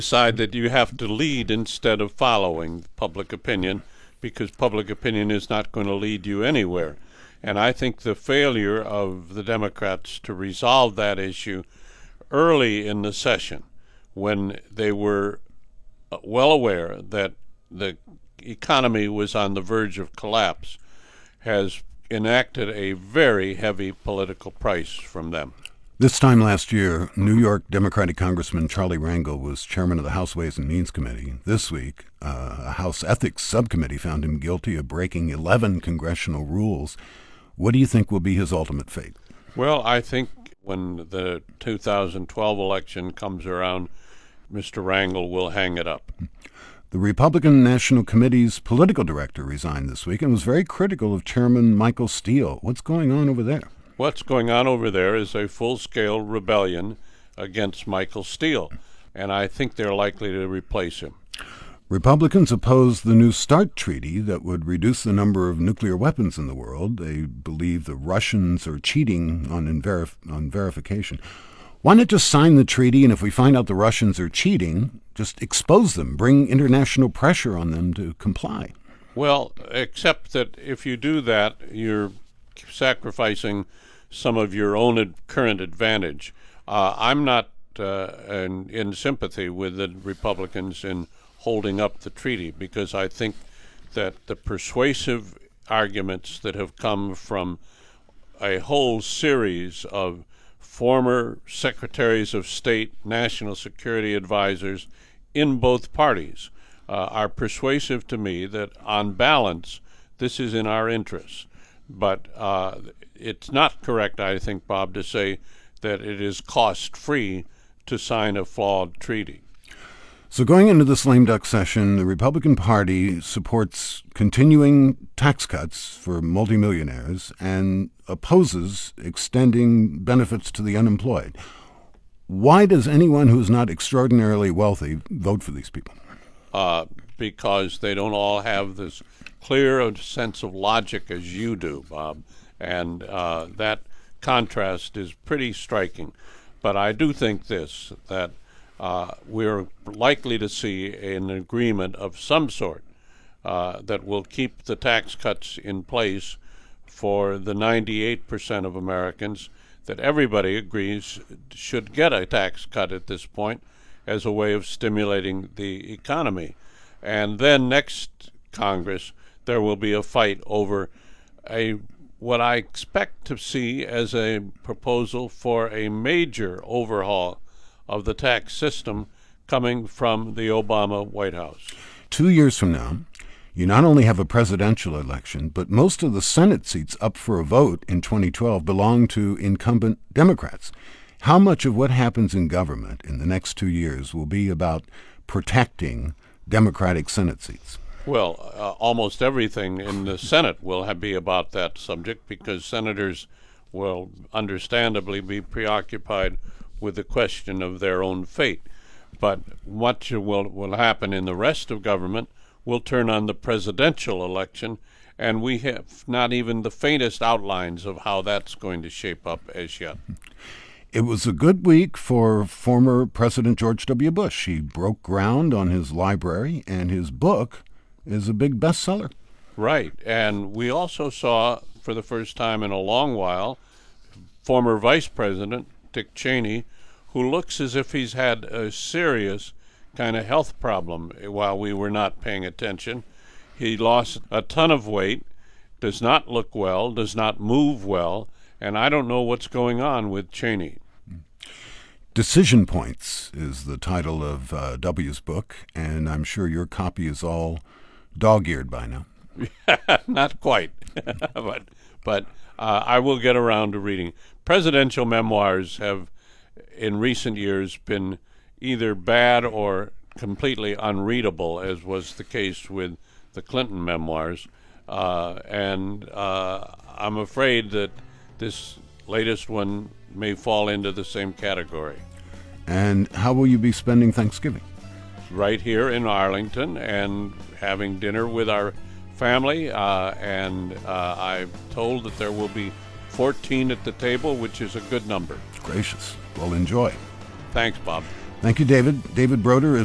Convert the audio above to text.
decide that you have to lead instead of following public opinion, because public opinion is not going to lead you anywhere. And I think the failure of the Democrats to resolve that issue early in the session, when they were well aware that the economy was on the verge of collapse, has enacted a very heavy political price from them. This time last year, New York Democratic Congressman Charlie Rangel was chairman of the House Ways and Means Committee. This week, a House Ethics Subcommittee found him guilty of breaking 11 congressional rules. What do you think will be his ultimate fate? Well, I think when the 2012 election comes around, Mr. Rangel will hang it up. The Republican National Committee's political director resigned this week and was very critical of Chairman Michael Steele. What's going on over there? What's going on over there is a full-scale rebellion against Michael Steele, and I think they're likely to replace him. Republicans oppose the New START treaty that would reduce the number of nuclear weapons in the world. They believe the Russians are cheating on verification. Why not just sign the treaty, and if we find out the Russians are cheating, just expose them, bring international pressure on them to comply? Well, except that if you do that, you're sacrificing some of your own current advantage. I'm not in sympathy with the Republicans in holding up the treaty, because I think that the persuasive arguments that have come from a whole series of former secretaries of state, national security advisors in both parties are persuasive to me that on balance this is in our interests. But it's not correct, I think, Bob, to say that it is cost-free to sign a flawed treaty. So going into this lame duck session, the Republican Party supports continuing tax cuts for multimillionaires and opposes extending benefits to the unemployed. Why does anyone who's not extraordinarily wealthy vote for these people? Because they don't all have this clear sense of logic as you do, Bob, and that contrast is pretty striking. But I do think that we're likely to see an agreement of some sort that will keep the tax cuts in place for the 98% of Americans that everybody agrees should get a tax cut at this point as a way of stimulating the economy. And then next Congress, there will be a fight over what I expect to see as a proposal for a major overhaul of the tax system coming from the Obama White House. 2 years from now, you not only have a presidential election, but most of the Senate seats up for a vote in 2012 belong to incumbent Democrats. How much of what happens in government in the next 2 years will be about protecting Democratic Senate seats? Well, almost everything in the Senate will be about that subject, because senators will understandably be preoccupied with the question of their own fate. But what will happen in the rest of government will turn on the presidential election, and we have not even the faintest outlines of how that's going to shape up as yet. It was a good week for former President George W. Bush. He broke ground on his library, and his book is a big bestseller. Right, and we also saw, for the first time in a long while, former Vice President Dick Cheney, who looks as if he's had a serious kind of health problem while we were not paying attention. He lost a ton of weight, does not look well, does not move well, and I don't know what's going on with Cheney. Decision Points is the title of W's book, and I'm sure your copy is all dog-eared by now. Not quite, but I will get around to reading. Presidential memoirs have, in recent years, been either bad or completely unreadable, as was the case with the Clinton memoirs. And I'm afraid that this latest one may fall into the same category. And how will you be spending Thanksgiving? Right here in Arlington, and having dinner with our family. And I'm told that there will be 14 at the table, which is a good number. Gracious. Well, enjoy. Thanks, Bob. Thank you, David. David Broder is